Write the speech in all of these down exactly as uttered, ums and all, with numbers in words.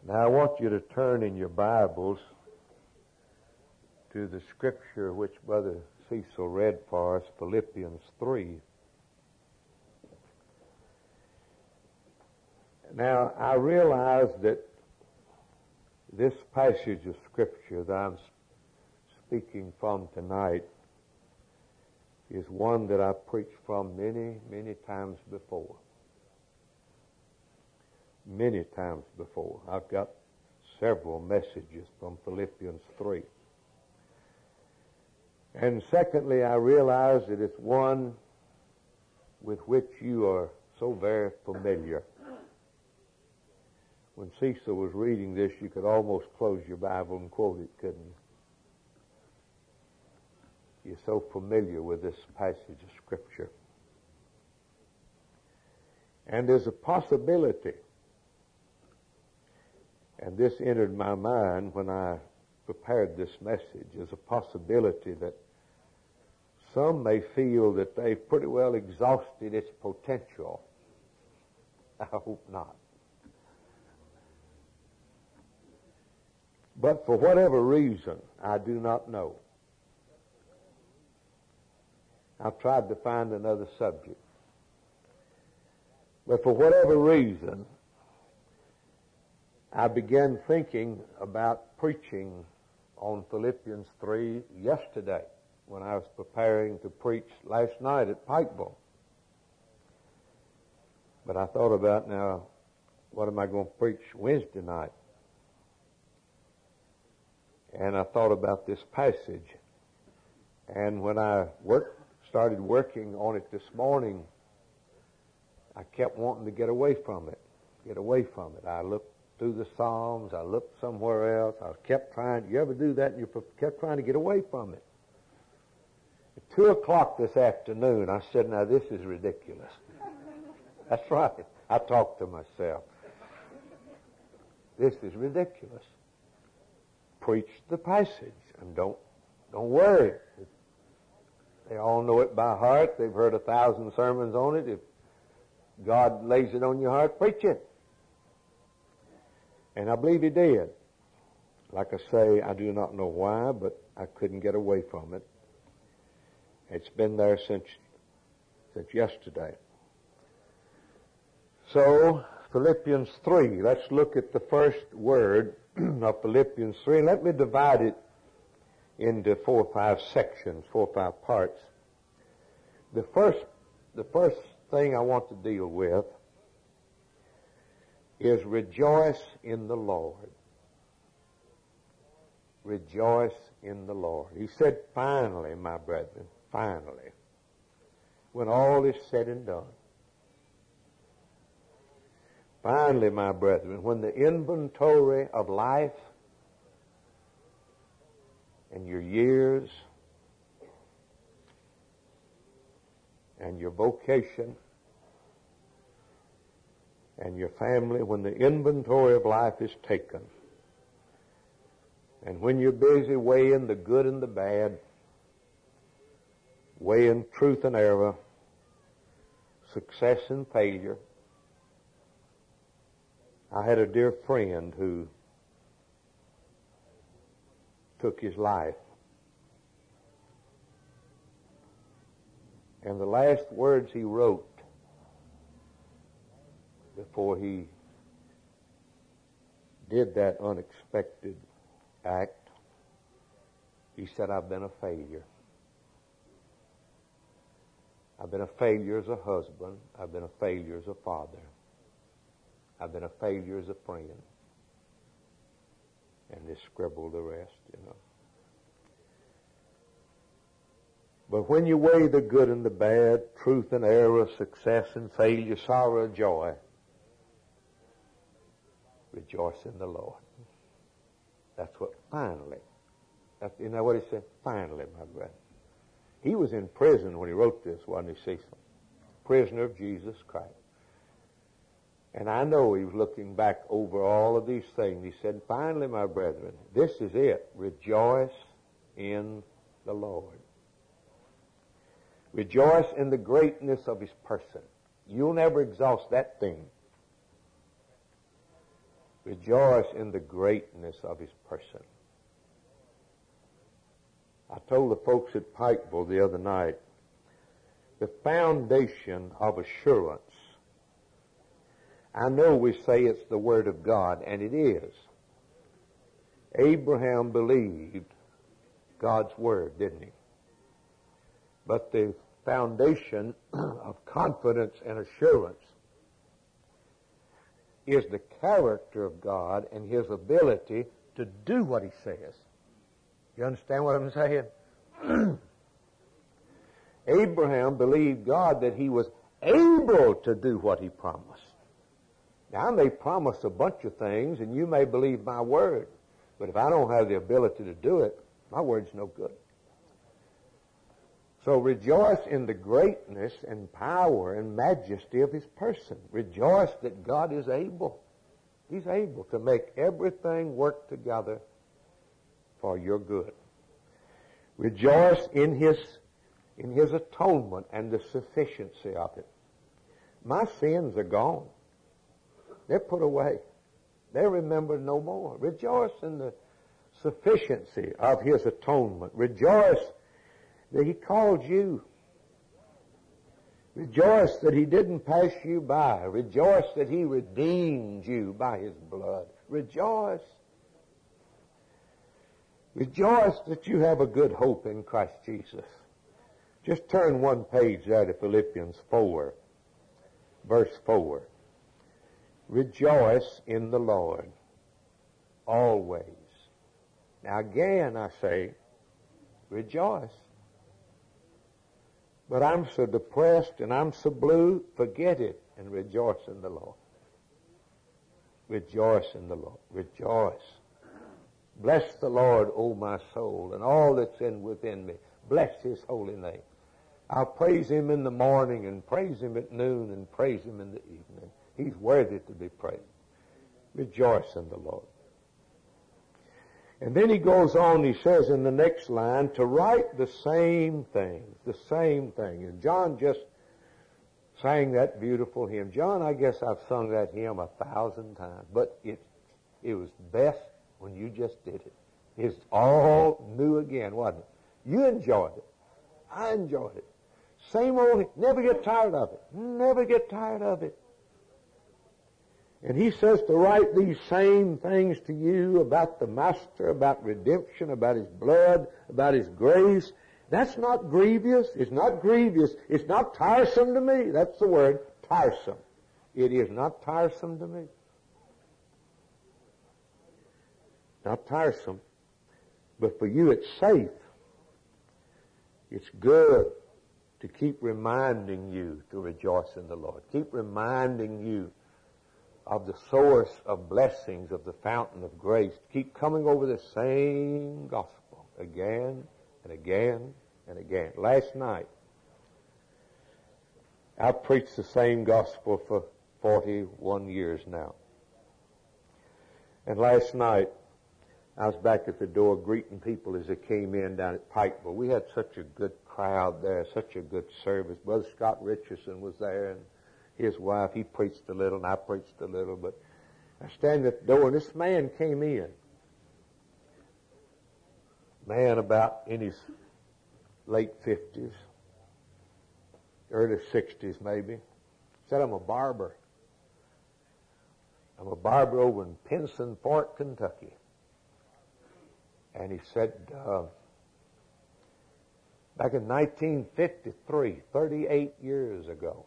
Now I want you to turn in your Bibles to the scripture which Brother Cecil read for us, Philippians three. Now I realize that this passage of scripture that I'm speaking from tonight is one that I've preached from many, many times before. Many times before. I've got several messages from Philippians three. And secondly, I realize that it's one with which you are so very familiar. When Cecil was reading this, you could almost close your Bible and quote it, couldn't you? You're so familiar with this passage of Scripture. And there's a possibility, and this entered my mind when I prepared this message, there's a possibility that some may feel that they've pretty well exhausted its potential. I hope not. But for whatever reason, I do not know, I've tried to find another subject. But for whatever reason, I began thinking about preaching on Philippians three yesterday when I was preparing to preach last night at Pikeville. But I thought about, now, what am I going to preach Wednesday night? And I thought about this passage. And when I worked, started working on it this morning, I kept wanting to get away from it, get away from it. I looked through the Psalms, I looked somewhere else, I kept trying, you ever do that and you kept trying to get away from it? At two o'clock this afternoon, I said, now this is ridiculous. That's right. I talked to myself. This is ridiculous. Preach the passage and don't, don't worry. They all know it by heart. They've heard a thousand sermons on it. If God lays it on your heart, preach it. And I believe He did. Like I say, I do not know why, but I couldn't get away from it. It's been there since, since yesterday. So, Philippians three, let's look at the first word of Philippians three. Let me divide it into four or five sections, four or five parts. The first, the first thing I want to deal with is rejoice in the Lord. Rejoice in the Lord. He said, finally, my brethren, finally, when all is said and done. Finally, my brethren, when the inventory of life and your years and your vocation and your family, when the inventory of life is taken, and when you're busy weighing the good and the bad, weighing truth and error, success and failure. I had a dear friend who took his life. And the last words he wrote before he did that unexpected act, he said, I've been a failure. I've been a failure as a husband. I've been a failure as a father. I've been a failure as a friend. And they scribbled the rest, you know. But when you weigh the good and the bad, truth and error, success and failure, sorrow and joy, rejoice in the Lord. That's what finally, that's, you know what he said? Finally, my brother. He was in prison when he wrote this, wasn't he, Cecil? Prisoner of Jesus Christ. And I know he was looking back over all of these things. He said, finally, my brethren, this is it. Rejoice in the Lord. Rejoice in the greatness of His person. You'll never exhaust that thing. Rejoice in the greatness of His person. I told the folks at Pikeville the other night, the foundation of assurance. I know we say it's the Word of God, and it is. Abraham believed God's Word, didn't he? But the foundation of confidence and assurance is the character of God and His ability to do what He says. You understand what I'm saying? Abraham believed God that he was able to do what He promised. Now, I may promise a bunch of things, and you may believe my word, but if I don't have the ability to do it, my word's no good. So rejoice in the greatness and power and majesty of His person. Rejoice that God is able. He's able to make everything work together for your good. Rejoice in His, in His atonement and the sufficiency of it. My sins are gone. They're put away. They're remembered no more. Rejoice in the sufficiency of His atonement. Rejoice that He called you. Rejoice that He didn't pass you by. Rejoice that He redeemed you by His blood. Rejoice. Rejoice that you have a good hope in Christ Jesus. Just turn one page there to Philippians four, verse four. Rejoice in the Lord always. Now again I say, rejoice. But I'm so depressed and I'm so blue, forget it and rejoice in the Lord. Rejoice in the Lord. Rejoice. Bless the Lord, O my soul, and all that's in within me. Bless His holy name. I'll praise Him in the morning and praise Him at noon and praise Him in the evening. He's worthy to be praised. Rejoice in the Lord. And then he goes on, he says in the next line, to write the same things, the same thing. And John just sang that beautiful hymn. John, I guess I've sung that hymn a thousand times, but it, it was best when you just did it. It's all new again, wasn't it? You enjoyed it. I enjoyed it. Same old, never get tired of it. Never get tired of it. And he says to write these same things to you about the Master, about redemption, about His blood, about His grace. That's not grievous. It's not grievous. It's not tiresome to me. That's the word, tiresome. It is not tiresome to me. Not tiresome. But for you it's safe. It's good to keep reminding you to rejoice in the Lord. Keep reminding you of the source of blessings, of the fountain of grace. Keep coming over the same gospel again and again and again. Last night, I preached the same gospel for forty-one years now. And last night, I was back at the door greeting people as they came in down at Pikeville. We had such a good crowd there, such a good service. Brother Scott Richardson was there, and his wife, he preached a little, and I preached a little, but I stand at the door, and this man came in. Man about in his late fifties, early sixties maybe. Said, I'm a barber. I'm a barber over in Pinson Fork, Kentucky. And he said, uh, back in nineteen fifty-three, thirty-eight years ago,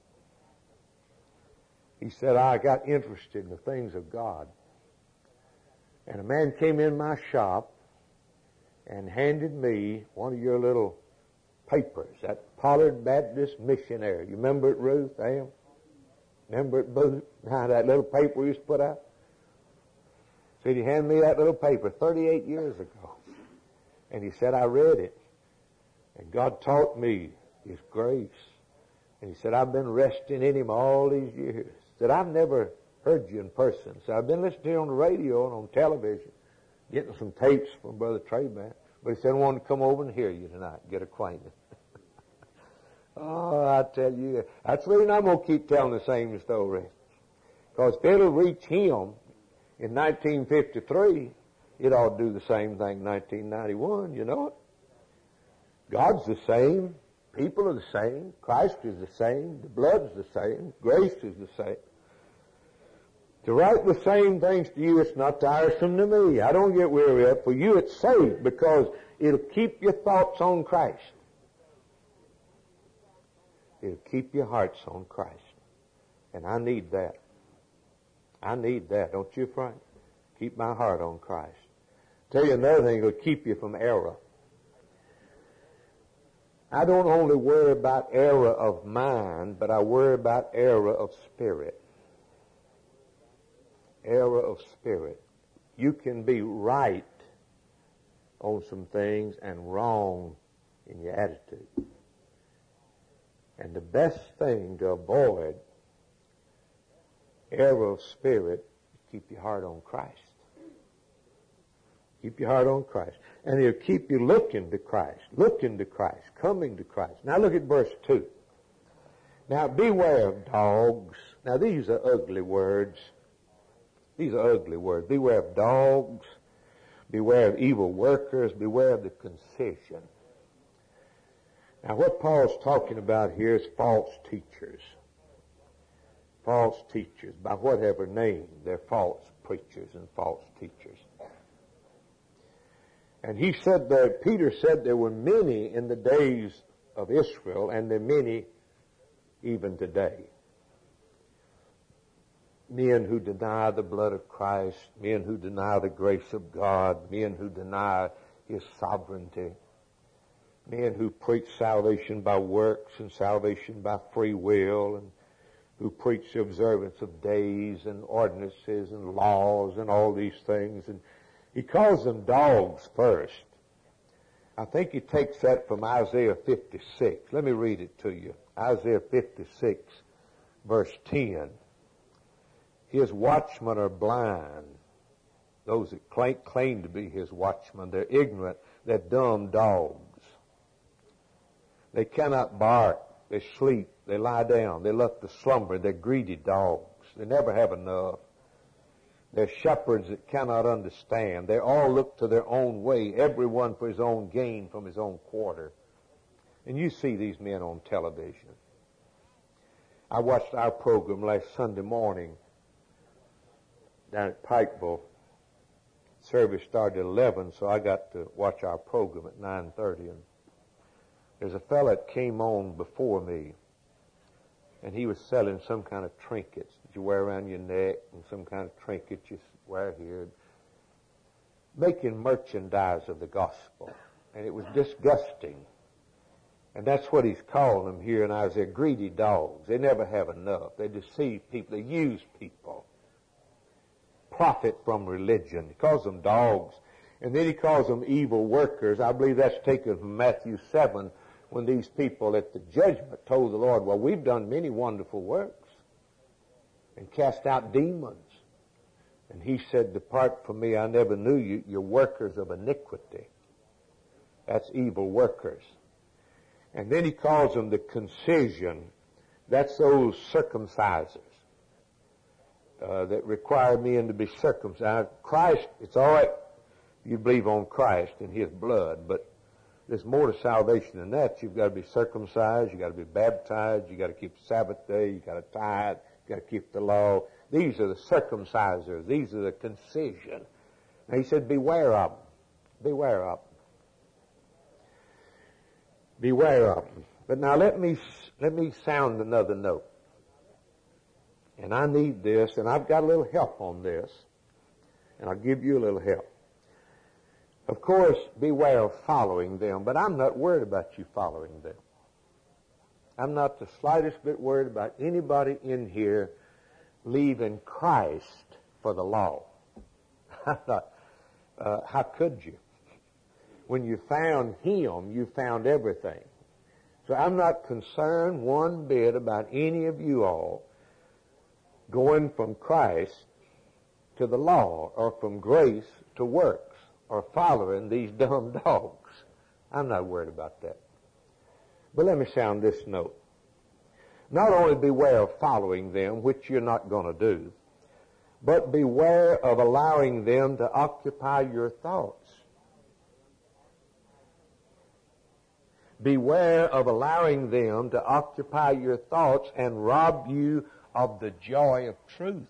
he said, I got interested in the things of God. And a man came in my shop and handed me one of your little papers, that Pollard Baptist Missionary. You remember it, Ruth? Am? Remember it, Booth? Now, that little paper we used to put out? Said he handed me that little paper thirty-eight years ago. And he said, I read it. And God taught me His grace. And he said, I've been resting in Him all these years. Said, I've never heard you in person. So I've been listening to you on the radio and on television, getting some tapes from Brother Trayman. But he said, I want to come over and hear you tonight, get acquainted. Oh, I tell you, that's the reason I'm going to keep telling the same story. Because if it'll reach him, In nineteen fifty-three, it ought to do the same thing in nineteen ninety-one, you know it. God's the same. People are the same. Christ is the same. The blood's the same. Grace is the same. To write the same things to you, it's not tiresome to me. I don't get weary of it. For you, it's safe because it'll keep your thoughts on Christ. It'll keep your hearts on Christ. And I need that. I need that. Don't you, Frank? Keep my heart on Christ. Tell you another thing, it'll keep you from error. I don't only worry about error of mind, but I worry about error of spirit. Error of spirit. You can be right on some things and wrong in your attitude. And the best thing to avoid error of spirit is keep your heart on Christ. Keep your heart on Christ. And it'll keep you looking to Christ, looking to Christ, coming to Christ. Now look at verse two. Now beware of dogs. Now these are ugly words. These are ugly words. Beware of dogs. Beware of evil workers. Beware of the concision. Now what Paul's talking about here is false teachers. False teachers. By whatever name, they're false preachers and false teachers. And he said that, Peter said there were many in the days of Israel, and there are many even today. Men who deny the blood of Christ, men who deny the grace of God, men who deny His sovereignty, men who preach salvation by works and salvation by free will, and who preach the observance of days and ordinances and laws and all these things. And he calls them dogs first. I think he takes that from Isaiah fifty-six. Let me read it to you. Isaiah fifty-six, verse ten. His watchmen are blind. Those that claim, claim to be his watchmen, they're ignorant. They're dumb dogs. They cannot bark. They sleep. They lie down. They love to slumber. They're greedy dogs. They never have enough. They're shepherds that cannot understand. They all look to their own way, everyone for his own gain from his own quarter. And you see these men on television. I watched our program last Sunday morning down at Pikeville. Service started at eleven, so I got to watch our program at nine thirty. And there's a fella that came on before me, and he was selling some kind of trinkets that you wear around your neck and some kind of trinket you wear here, making merchandise of the gospel. And it was disgusting. And that's what he's calling them here in Isaiah, greedy dogs. They never have enough. They deceive people. They use people. Profit from religion. He calls them dogs. And then he calls them evil workers. I believe that's taken from Matthew seven, when these people at the judgment told the Lord, well, we've done many wonderful works and cast out demons. And he said, depart from me, I never knew you, you're workers of iniquity. That's evil workers. And then he calls them the concision. That's those circumcisers uh, that require men to be circumcised. Christ, it's all right if you believe on Christ and His blood, but there's more to salvation than that. You've got to be circumcised. You've got to be baptized. You've got to keep the Sabbath day. You've got to tithe. You've got to keep the law. These are the circumcisers. These are the concision. Now he said, beware of them. Beware of them. Beware of them. But now let me, let me sound another note. And I need this, and I've got a little help on this, and I'll give you a little help. Of course, beware of following them, but I'm not worried about you following them. I'm not the slightest bit worried about anybody in here leaving Christ for the law. I'm not, uh, how could you? When you found Him, you found everything. So I'm not concerned one bit about any of you all going from Christ to the law or from grace to works, or following these dumb dogs. I'm not worried about that. But let me sound this note. Not only beware of following them, which you're not going to do, but beware of allowing them to occupy your thoughts. Beware of allowing them to occupy your thoughts and rob you of the joy of truth.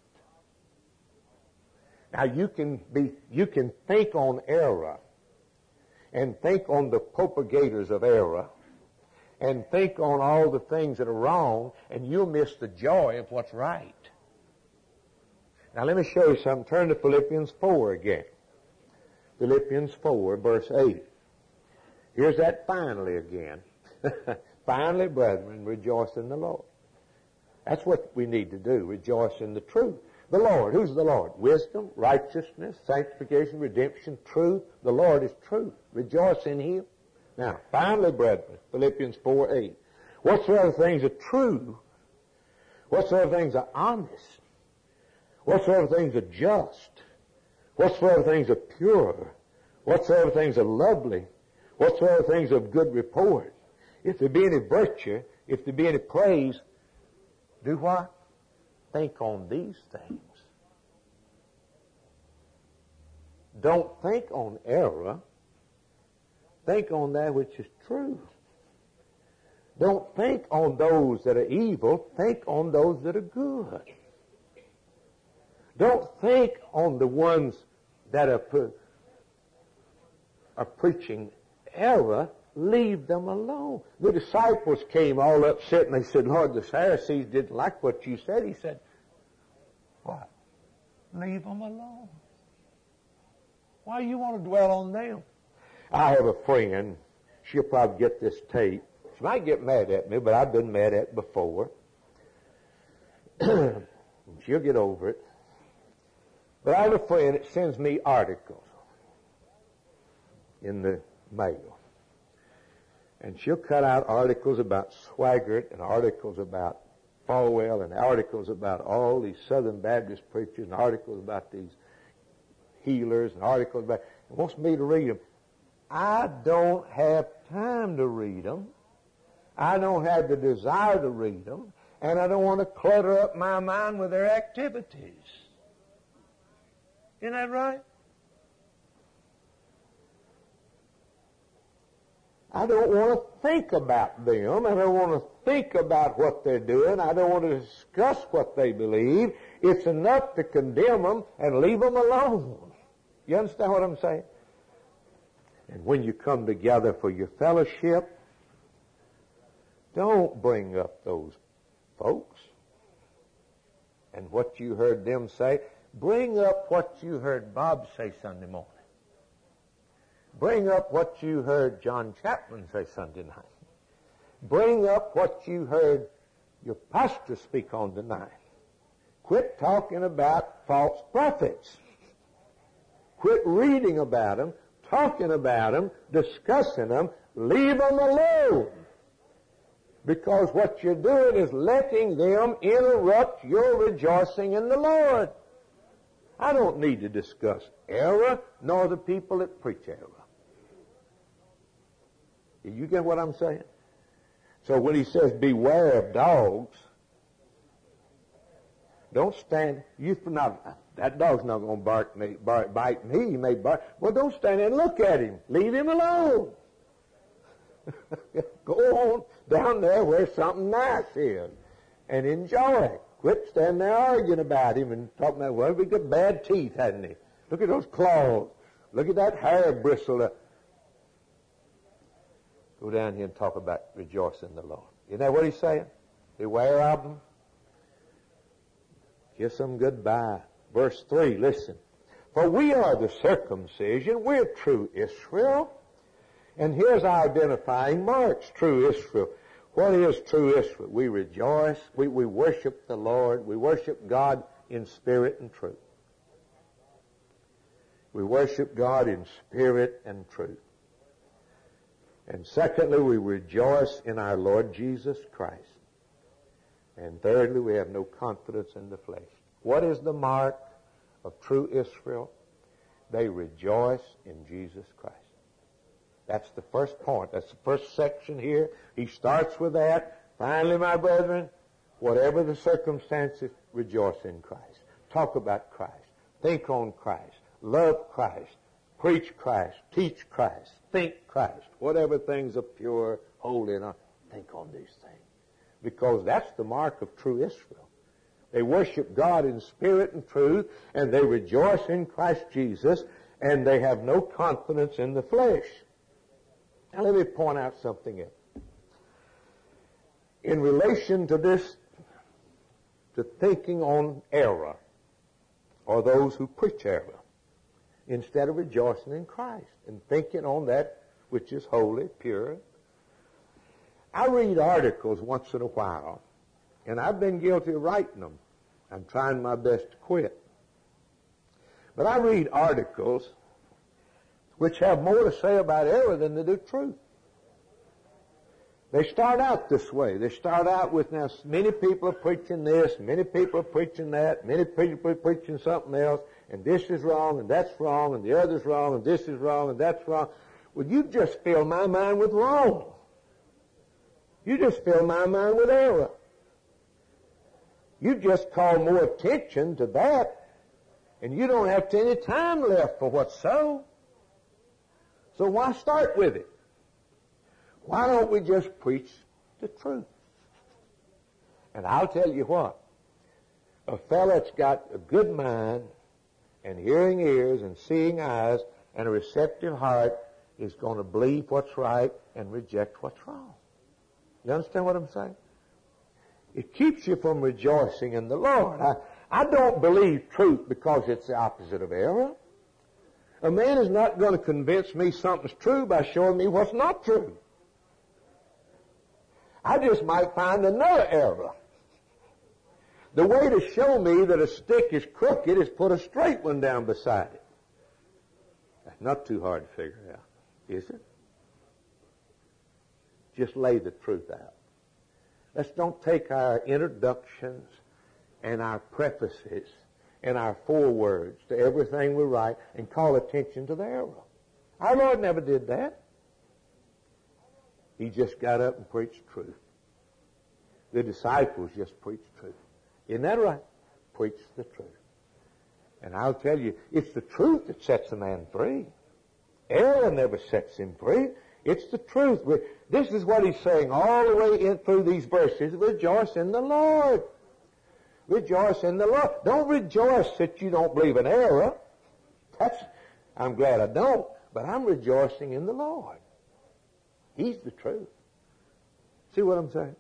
Now you can be, you can think on error and think on the propagators of error and think on all the things that are wrong, and you'll miss the joy of what's right. Now let me show you something. Turn to Philippians four again. Philippians four, verse eight. Here's that finally again. Finally, brethren, rejoice in the Lord. That's what we need to do, rejoice in the truth. The Lord, who's the Lord? Wisdom, righteousness, sanctification, redemption, truth. The Lord is truth. Rejoice in Him. Now, finally, brethren, Philippians four eight. Whatsoever things are true, whatsoever things are honest, whatsoever things are just, whatsoever things are pure, whatsoever things are lovely, whatsoever things are of good report, if there be any virtue, if there be any praise, do what? Think on these things. Don't think on error. Think on that which is true. Don't think on those that are evil. Think on those that are good. Don't think on the ones that are, pre- are preaching error. Leave them alone. The disciples came all upset and they said, Lord, the Pharisees didn't like what you said. He said, what? Leave them alone. Why do you want to dwell on them? I have a friend. She'll probably get this tape. She might get mad at me, but I've been mad at before. She'll get over it. But I have a friend that sends me articles in the mail. And she'll cut out articles about Swaggart and articles about Falwell and articles about all these Southern Baptist preachers and articles about these healers and articles about, and wants me to read them. I don't have time to read them. I don't have the desire to read them. And I don't want to clutter up my mind with their activities. Isn't that right? I don't want to think about them. I don't want to think about what they're doing. I don't want to discuss what they believe. It's enough to condemn them and leave them alone. You understand what I'm saying? And when you come together for your fellowship, don't bring up those folks and what you heard them say. Bring up what you heard Bob say Sunday morning. Bring up what you heard John Chapman say Sunday night. Bring up what you heard your pastor speak on tonight. Quit talking about false prophets. Quit reading about them, talking about them, discussing them. Leave them alone. Because what you're doing is letting them interrupt your rejoicing in the Lord. I don't need to discuss error, nor the people that preach error. You get what I'm saying? So when he says, beware of dogs, don't stand, you not, that dog's not going to bark me, bark, bite me, he may bark. Well, don't stand there and look at him. Leave him alone. Go on down there where something nice is and enjoy it. Quit standing there arguing about him and talking about, well, he got bad teeth, hasn't he? Look at those claws. Look at that hair bristle. Go down here and talk about rejoicing in the Lord. Isn't that what he's saying? Beware of them. Kiss them goodbye. Verse three, listen. For we are the circumcision. We're true Israel. And here's our identifying marks, true Israel. What is true Israel? We rejoice. We, we worship the Lord. We worship God in spirit and truth. We worship God in spirit and truth. And secondly, we rejoice in our Lord Jesus Christ. And thirdly, we have no confidence in the flesh. What is the mark of true Israel? They rejoice in Jesus Christ. That's the first point. That's the first section here. He starts with that. Finally, my brethren, whatever the circumstances, rejoice in Christ. talk about Christ, think on Christ, love Christ, preach Christ, teach Christ, think Christ, whatever things are pure, holy, and honest, think on these things. Because that's the mark of true Israel. They worship God in spirit and truth, and they rejoice in Christ Jesus, and they have no confidence in the flesh. Now let me point out something else. In relation to this, to thinking on error, or those who preach error, instead of rejoicing in Christ and thinking on that which is holy, pure. I read articles once in a while, and I've been guilty of writing them. I'm trying my best to quit. But I read articles which have more to say about error than they do truth. They start out this way. They start out with, now, many people are preaching this, many people are preaching that, many people are preaching something else, and this is wrong, and that's wrong, and the other's wrong, and this is wrong, and that's wrong. Well, you just fill my mind with wrong. You just fill my mind with error. You just call more attention to that, and you don't have any time left for what's so. So why start with it? Why don't we just preach the truth? And I'll tell you what, a fellow that's got a good mind and hearing ears and seeing eyes and a receptive heart is going to believe what's right and reject what's wrong. You understand what I'm saying? It keeps you from rejoicing in the Lord. I, I don't believe truth because it's the opposite of error. A man is not going to convince me something's true by showing me what's not true. I just might find another error. The way to show me that a stick is crooked is put a straight one down beside it. That's not too hard to figure out, is it? Just lay the truth out. Let's don't take our introductions and our prefaces and our forewords to everything we write and call attention to the error. Our Lord never did that. He just got up and preached truth. The disciples just preached truth. Isn't that right? Preach the truth. And I'll tell you, it's the truth that sets a man free. Error never sets him free. It's the truth. This is what he's saying all the way in through these verses. Rejoice in the Lord. Rejoice in the Lord. Don't rejoice that you don't believe in error. That's, I'm glad I don't, but I'm rejoicing in the Lord. He's the truth. See what I'm saying?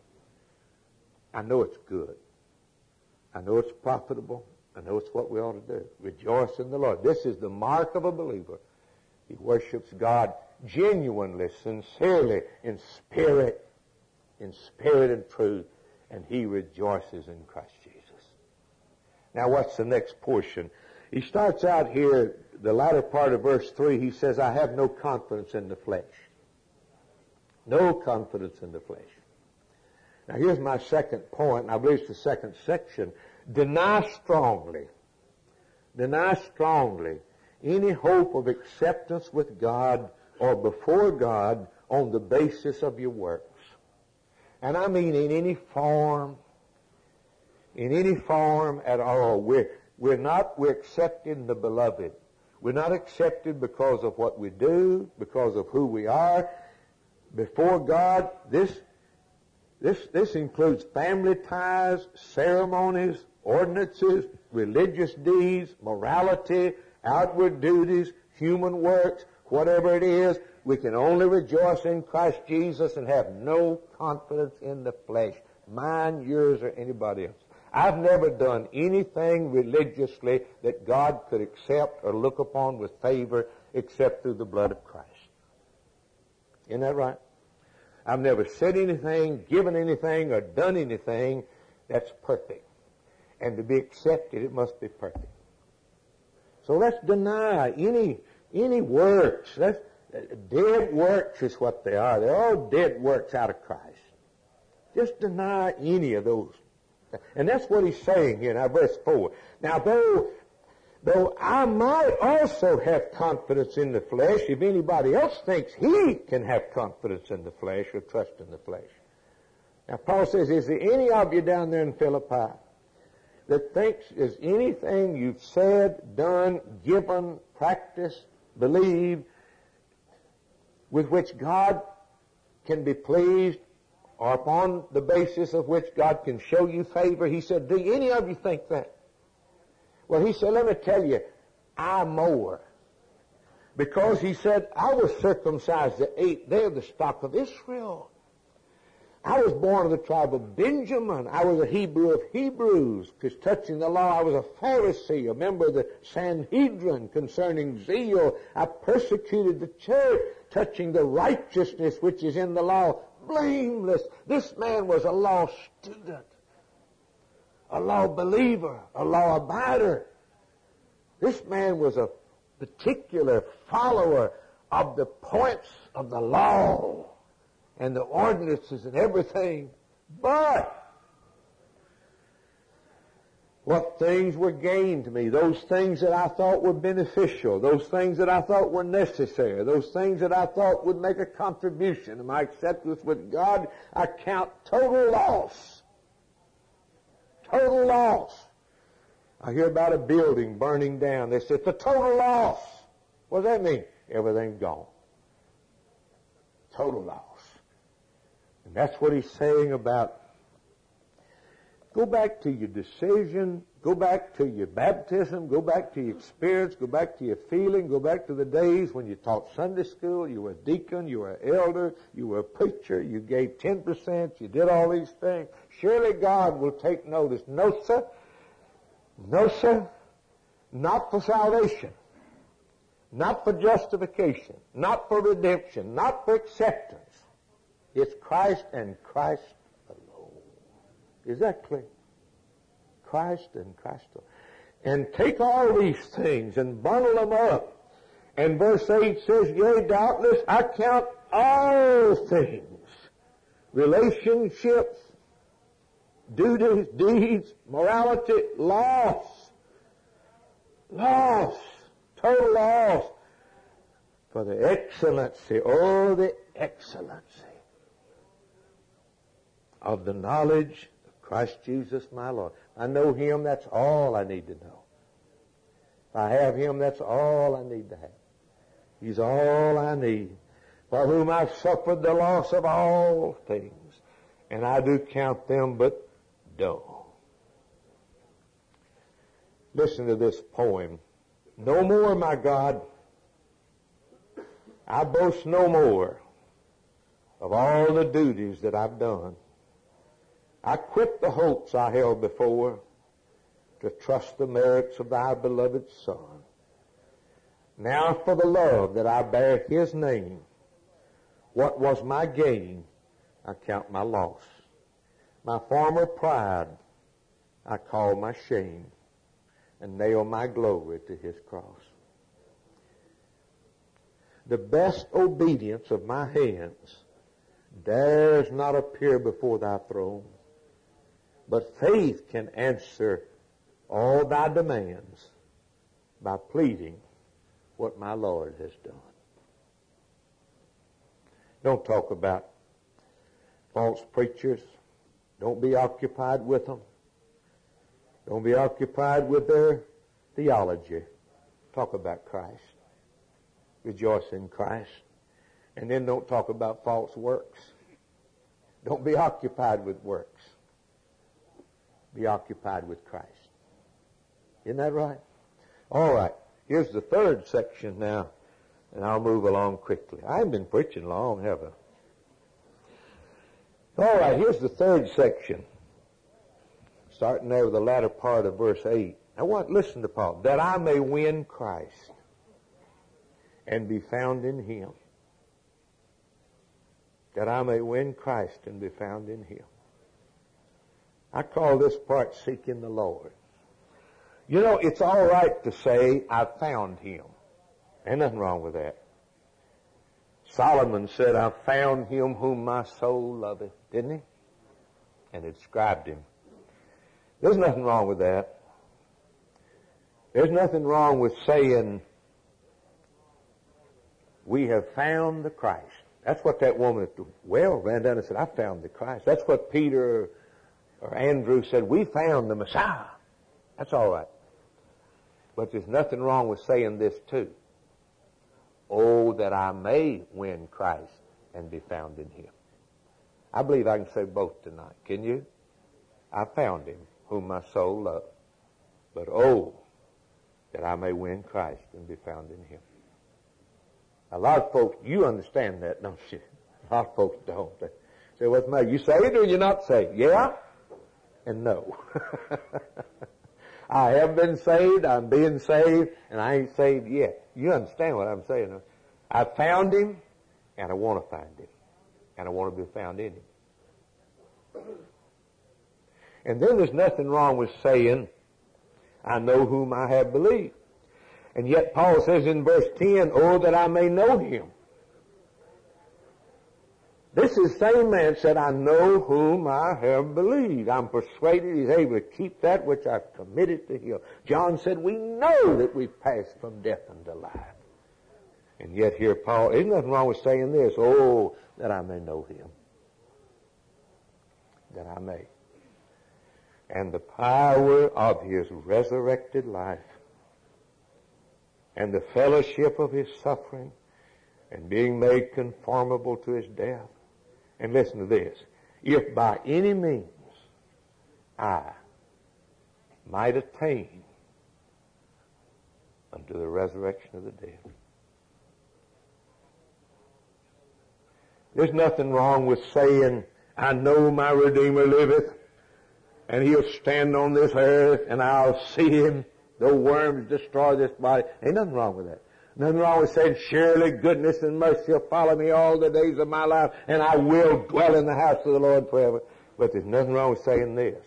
I know it's good. I know it's profitable. I know it's what we ought to do. Rejoice in the Lord. This is the mark of a believer. He worships God genuinely, sincerely, in spirit, in spirit and truth, and he rejoices in Christ Jesus. Now what's the next portion? He starts out here, the latter part of verse three, he says, I have no confidence in the flesh. No confidence in the flesh. Now here's my second point, and I believe it's the second section. Deny strongly, deny strongly any hope of acceptance with God or before God on the basis of your works. And I mean in any form, in any form at all. We're, we're not, we're accepting the beloved. We're not accepted because of what we do, because of who we are. Before God, this, this, this includes family ties, ceremonies, ordinances, religious deeds, morality, outward duties, human works, whatever it is. We can only rejoice in Christ Jesus and have no confidence in the flesh, mine, yours, or anybody else. I've never done anything religiously that God could accept or look upon with favor except through the blood of Christ. Isn't that right? I've never said anything, given anything, or done anything that's perfect. And to be accepted, it must be perfect. So let's deny any any works. That's, dead works is what they are. They're all dead works out of Christ. Just deny any of those. And that's what he's saying here in verse four. Now, though, though I might also have confidence in the flesh, if anybody else thinks he can have confidence in the flesh or trust in the flesh. Now, Paul says, is there any of you down there in Philippi that thinks is anything you've said, done, given, practiced, believed, with which God can be pleased, or upon the basis of which God can show you favor. He said, do any of you think that? Well, he said, let me tell you, I more. Because he said, I was circumcised the eighth day of the stock of Israel. I was born of the tribe of Benjamin. I was a Hebrew of Hebrews, because touching the law, I was a Pharisee, a member of the Sanhedrin. Concerning zeal, I persecuted the church. Touching the righteousness which is in the law, blameless. This man was a law student, a law believer, a law abider. This man was a particular follower of the points of the law and the ordinances and everything. But what things were gained to me, those things that I thought were beneficial, those things that I thought were necessary, those things that I thought would make a contribution to my acceptance with God, I count total loss. Total loss. I hear about a building burning down. They say, it's a total loss. What does that mean? Everything's gone. Total loss. And that's what he's saying about, go back to your decision, go back to your baptism, go back to your experience, go back to your feeling, go back to the days when you taught Sunday school, you were a deacon, you were an elder, you were a preacher, you gave ten percent, you did all these things. Surely God will take notice. No, sir. No, sir. Not for salvation. Not for justification. Not for redemption. Not for acceptance. It's Christ and Christ alone. Is that clear? Christ and Christ alone. And take all these things and bundle them up. And verse eight says, yea, doubtless I count all things, relationships, duties, deeds, morality, loss. Loss. Total loss. For the excellency, oh, the excellency of the knowledge of Christ Jesus my Lord. I know Him, that's all I need to know. If I have Him, that's all I need to have. He's all I need. For whom I've suffered the loss of all things, and I do count them but dung. Listen to this poem. No more, my God, I boast no more of all the duties that I've done. I quit the hopes I held before to trust the merits of thy beloved Son. Now for the love that I bear His name, what was my gain, I count my loss. My former pride I call my shame, and nail my glory to His cross. The best obedience of my hands dares not appear before thy throne, but faith can answer all thy demands by pleading what my Lord has done. Don't talk about false preachers. Don't be occupied with them. Don't be occupied with their theology. Talk about Christ. Rejoice in Christ. And then don't talk about false works. Don't be occupied with works. Be occupied with Christ. Isn't that right? All right. Here's the third section now, and I'll move along quickly. I haven't been preaching long, have I? All right, here's the third section, starting there with the latter part of verse eight. I want to listen to Paul. That I may win Christ and be found in Him. That I may win Christ and be found in Him. I call this part seeking the Lord. You know, it's all right to say, I found Him. Ain't nothing wrong with that. Solomon said, I found Him whom my soul loveth, didn't he? And it described Him. There's nothing wrong with that. There's nothing wrong with saying, we have found the Christ. That's what that woman at the well ran down and said, I found the Christ. That's what Peter or Andrew said, we found the Messiah. That's all right. But there's nothing wrong with saying this too. Oh, that I may win Christ and be found in him. I believe I can say both tonight. Can you? I found him, whom my soul loved. But oh, that I may win Christ and be found in him. A lot of folks, you understand that, don't you? A lot of folks don't. They say, what's the matter? You saved or you not saved? Yeah and no. I have been saved, I'm being saved, and I ain't saved yet. You understand what I'm saying? I found him, and I want to find him. And I want to be found in him. And then there's nothing wrong with saying, I know whom I have believed. And yet Paul says in verse ten, oh, that I may know him. This is the same man said, I know whom I have believed. I'm persuaded he's able to keep that which I've committed to him. John said, we know that we've passed from death unto life. And yet here Paul, there's nothing wrong with saying this, oh, that I may know him. That I may. And the power of his resurrected life, and the fellowship of his suffering, and being made conformable to his death. And listen to this. If by any means I might attain unto the resurrection of the dead. There's nothing wrong with saying, I know my Redeemer liveth, and he'll stand on this earth, and I'll see him, though worms destroy this body. Ain't nothing wrong with that. Nothing wrong with saying, surely goodness and mercy will follow me all the days of my life, and I will dwell in the house of the Lord forever. But there's nothing wrong with saying this.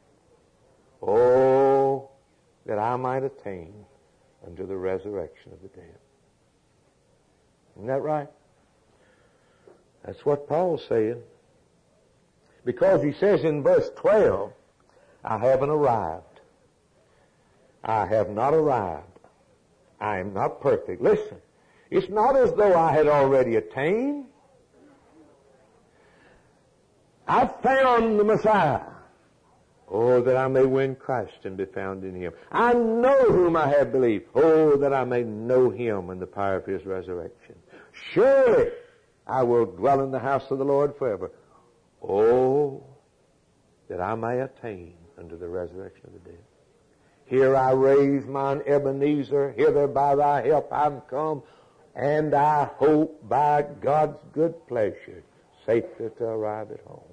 Oh, that I might attain unto the resurrection of the dead. Isn't that right? That's what Paul's saying. Because he says in verse twelve, I haven't arrived. I have not arrived. I am not perfect. Listen, it's not as though I had already attained. I found the Messiah. Oh, that I may win Christ and be found in him. I know whom I have believed. Oh, that I may know him and the power of his resurrection. Surely I will dwell in the house of the Lord forever. Oh, that I may attain unto the resurrection of the dead. Here I raise mine Ebenezer, hither by thy help I'm come, and I hope by God's good pleasure safely to arrive at home.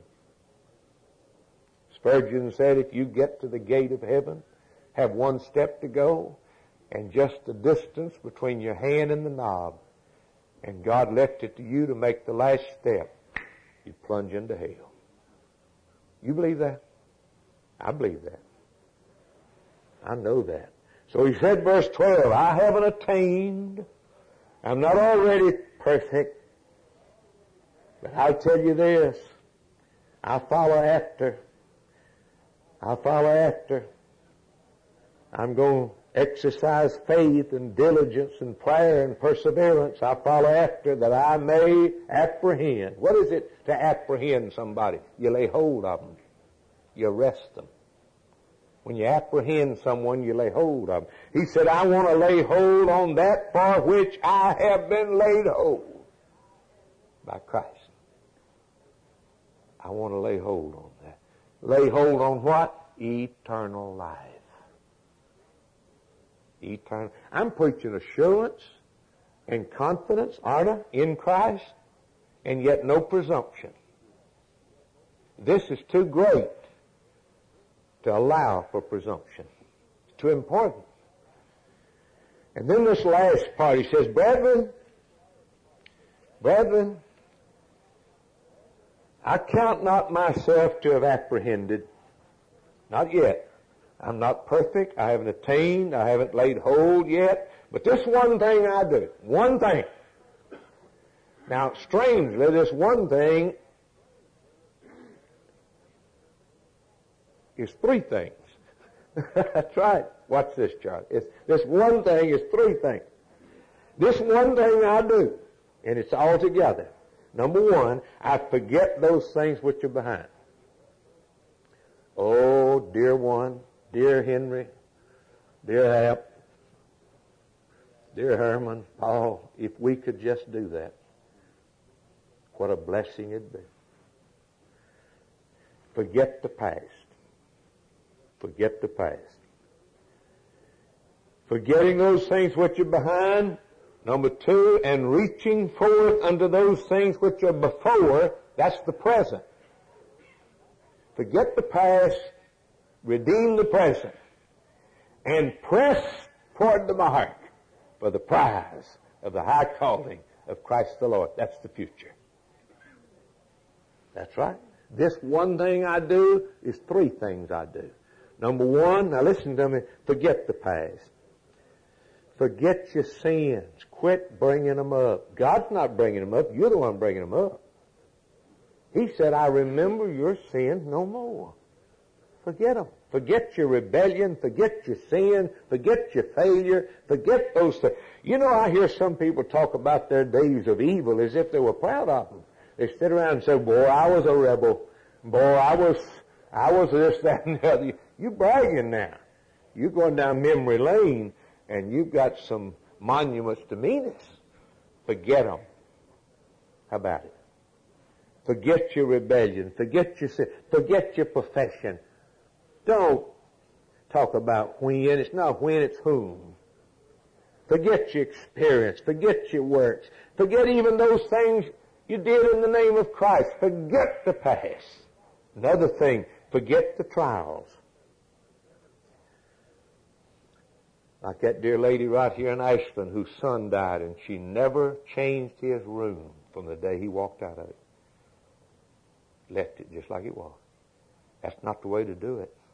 Spurgeon said, if you get to the gate of heaven, have one step to go, and just the distance between your hand and the knob, and God left it to you to make the last step, you plunge into hell. You believe that? I believe that. I know that. So he said, verse twelve, I haven't attained. I'm not already perfect. But I'll tell you this. I follow after. I follow after. I'm going to exercise faith and diligence and prayer and perseverance. I follow after that I may apprehend. What is it to apprehend somebody? You lay hold of them. You arrest them. When you apprehend someone, you lay hold of them. He said, I want to lay hold on that for which I have been laid hold by Christ. I want to lay hold on that. Lay hold on what? Eternal life. Eternal. I'm preaching assurance and confidence, aren't I, in Christ, and yet no presumption. This is too great to allow for presumption. It's too important. And then this last part, he says, Brethren, brethren, I count not myself to have apprehended. Not yet. I'm not perfect. I haven't attained. I haven't laid hold yet. But this one thing I do. One thing. Now, strangely, this one thing is three things. That's right. Watch this, Charlie. It's, this one thing is three things. This one thing I do, and it's all together. Number one, I forget those things which are behind. Oh, dear one, dear Henry, Dear Hap, dear Herman, Paul, if we could just do that, what a blessing it'd be. Forget the past. Forget the past. Forgetting those things which are behind, number two, and reaching forth unto those things which are before, that's the present. Forget the past, redeem the present, and press toward the mark for the prize of the high calling of Christ the Lord. That's the future. That's right. This one thing I do is three things I do. Number one, now listen to me, forget the past. Forget your sins. Quit bringing them up. God's not bringing them up. You're the one bringing them up. He said, I remember your sins no more. Forget them. Forget your rebellion. Forget your sin. Forget your failure. Forget those things. You know, I hear some people talk about their days of evil as if they were proud of them. They sit around and say, boy, I was a rebel. Boy, I was, I was this, that, and the other. You're bragging now. You're going down memory lane, and you've got some monuments to meanness. Forget them. How about it? Forget your rebellion. Forget your sin. Forget your profession. Don't talk about when. It's not when, it's whom. Forget your experience. Forget your works. Forget even those things you did in the name of Christ. Forget the past. Another thing, forget the trials. Like that dear lady right here in Ashland whose son died, and she never changed his room from the day he walked out of it. Left it just like it was. That's not the way to do it.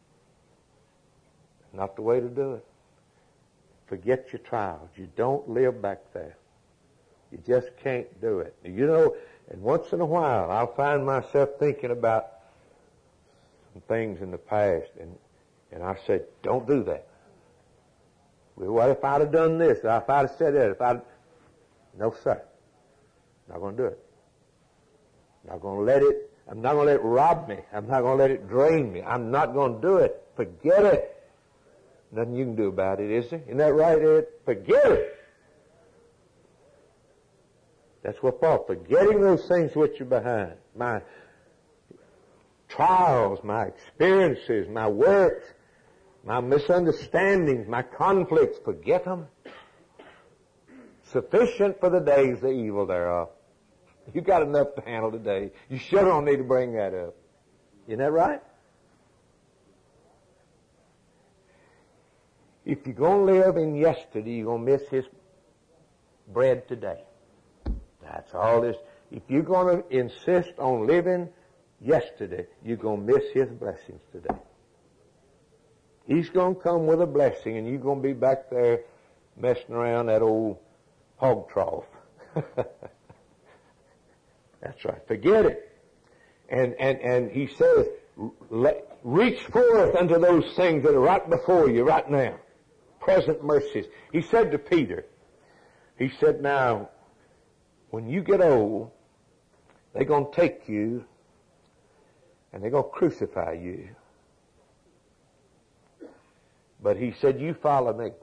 Not the way to do it. Forget your trials. You don't live back there. You just can't do it. You know, and once in a while, I'll find myself thinking about some things in the past, and, and I said, don't do that. Well, what if I'd have done this? If I'd have said that? If I'd... No, sir. Not going to do it. I'm not going to let it, I'm not going to let it rob me. I'm not going to let it drain me. I'm not going to do it. Forget it. Nothing you can do about it, is there? Isn't that right, Ed? Forget it. That's what Paul, forgetting those things which are behind. My trials, my experiences, my works, my misunderstandings, my conflicts, forget them. Sufficient for the days the evil thereof. You got enough to handle today. You sure don't need to bring that up. Isn't that right? If you're going to live in yesterday, you're going to miss his bread today. That's all this. If you're going to insist on living yesterday, you're going to miss his blessings today. He's going to come with a blessing, and you're going to be back there messing around that old hog trough. That's right. Forget it. And, and, and he says, reach forth unto those things that are right before you right now. Present mercies. He said to Peter, he said, now, when you get old, they're going to take you and they're going to crucify you. But he said, you follow me.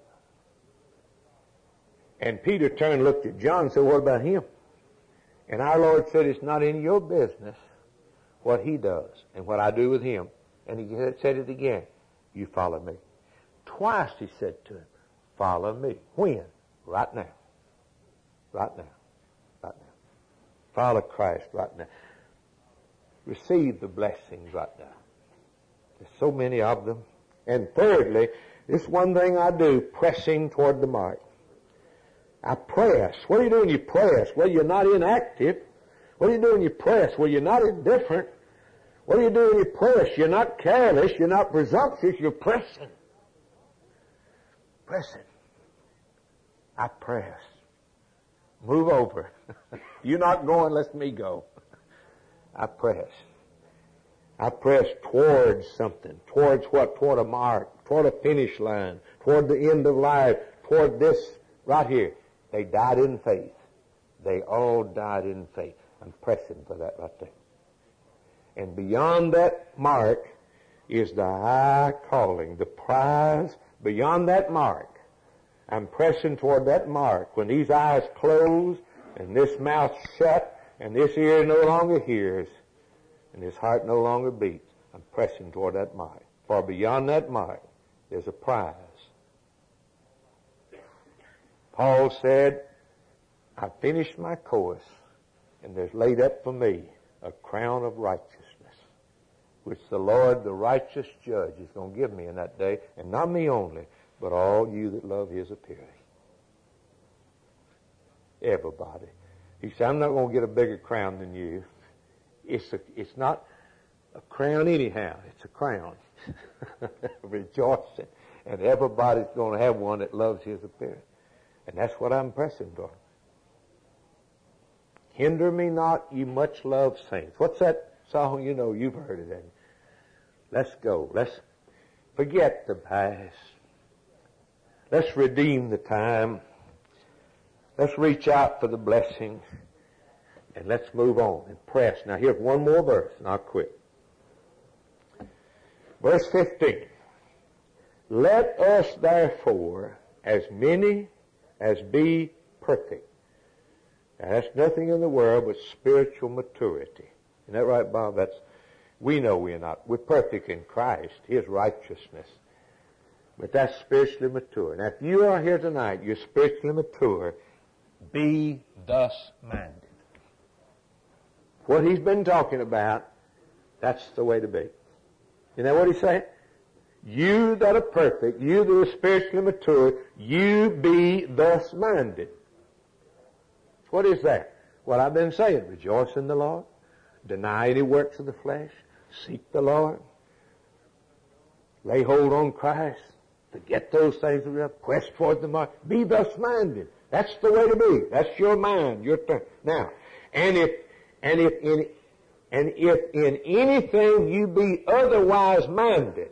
And Peter turned and looked at John and said, what about him? And our Lord said, it's not in your business what he does and what I do with him. And he said it again, you follow me. Twice he said to him, follow me. When? Right now. Right now. Right now. Follow Christ right now. Receive the blessings right now. There's so many of them. And thirdly, this one thing I do, pressing toward the mark. I press. What do you do when you press? Well, you're not inactive. What do you do when you press? Well, you're not indifferent. What do you do when you press? You're not careless. You're not presumptuous. You're pressing. Pressing. I press. Move over. You're not going, let me go. I press. I press towards something. Towards what? Toward a mark. Toward a finish line. Toward the end of life. Toward this right here. They died in faith. They all died in faith. I'm pressing for that right there. And beyond that mark is the high calling, the prize beyond that mark. I'm pressing toward that mark. When these eyes close and this mouth shut and this ear no longer hears and this heart no longer beats, I'm pressing toward that mark. For beyond that mark, there's a prize. Paul said, I finished my course, and there's laid up for me a crown of righteousness, which the Lord, the righteous judge, is going to give me in that day, and not me only, but all you that love his appearing. Everybody. He said, I'm not going to get a bigger crown than you. It's a, it's not a crown anyhow. It's a crown. Rejoicing. And everybody's going to have one that loves his appearing. And that's what I'm pressing for. Hinder me not, ye much loved saints. What's that song? You know, you've heard it. Let's go. Let's forget the past. Let's redeem the time. Let's reach out for the blessing. And let's move on and press. Now here's one more verse, and I'll quit. Verse fifteen. Let us therefore, as many as be perfect. Now that's nothing in the world but spiritual maturity. Isn't that right, Bob? That's, we know we're not. We're perfect in Christ, his righteousness. But that's spiritually mature. Now if you are here tonight, you're spiritually mature, be thus minded. What he's been talking about, that's the way to be. You know what he's saying? You that are perfect, you that are spiritually mature, you be thus minded. What is that? What I've been saying. Rejoice in the Lord. Deny any works of the flesh. Seek the Lord. Lay hold on Christ. Forget those things that are pressed toward the mark. Be thus minded. That's the way to be. That's your mind, your turn. Now, and if and if in and if in anything you be otherwise minded,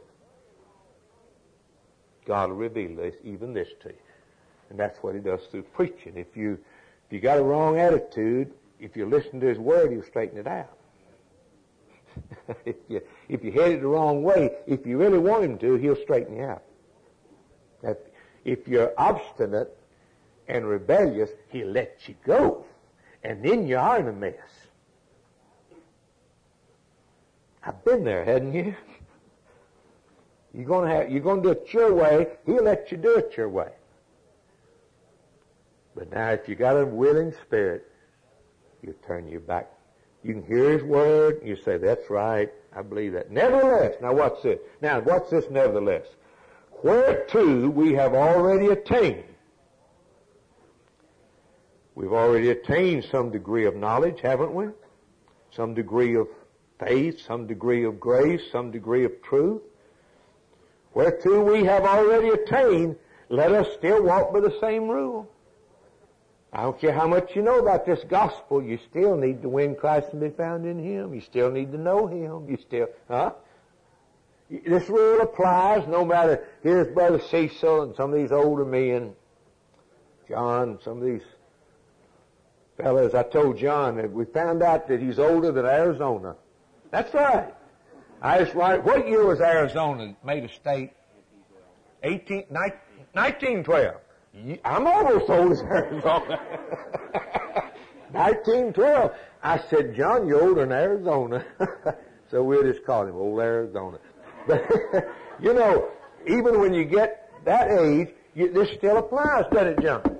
God will reveal this, even this to you. And that's what he does through preaching. If you if you got a wrong attitude, if you listen to his word, he'll straighten it out. if you if you headed the wrong way, if you really want him to, he'll straighten you out. If, if you're obstinate and rebellious, he'll let you go. And then you are in a mess. I've been there, hadn't you? You're going to have, you're going to do it your way. He'll let you do it your way. But now if you got a willing spirit, you turn your back. You can hear his word, and you say, that's right, I believe that. Nevertheless, now what's this? Now what's this nevertheless? Whereto we have already attained. We've already attained some degree of knowledge, haven't we? Some degree of faith, some degree of grace, some degree of truth. Whereto we have already attained, let us still walk by the same rule. I don't care how much you know about this gospel, you still need to win Christ and be found in him. You still need to know him. You still, huh? This rule applies no matter, here's Brother Cecil and some of these older men, John, some of these fellas. I told John that we found out that he's older than Arizona. That's right. I just wondered, what year was Arizona made a state? eighteen, nineteen twelve. I'm almost old as Arizona. nineteen twelve. I said, John, you're older than Arizona. So we'll just call him Old Arizona. But, you know, even when you get that age, you, this still applies, doesn't it, John?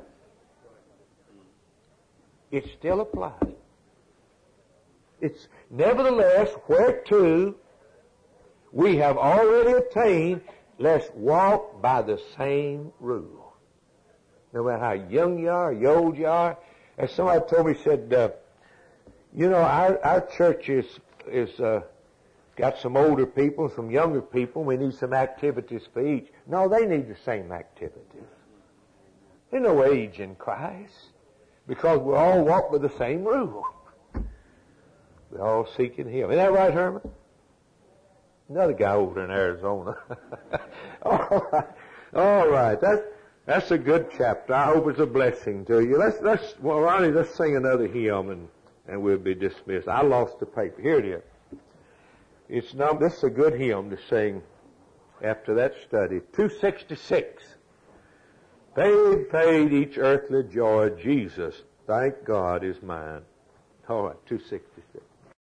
It still applies. It's, nevertheless, whereto we have already attained, let's walk by the same rule. No matter how young you are, how old you are. As somebody told me, said, uh, you know, our, our church is, is, uh, got some older people, some younger people. We need some activities for each. No, they need the same activities. There's no age in Christ, because we all walk with the same rule. We're all seeking him. Isn't that right, Herman? Another guy over in Arizona. all right. All right. That's, that's a good chapter. I hope it's a blessing to you. Let's, let's, well, Ronnie, let's sing another hymn and, and we'll be dismissed. I lost the paper. Here it is. It's num- this is a good hymn to sing after that study. two sixty-six. Paid, paid each earthly joy, Jesus, thank God, is mine. All right, two sixty-six.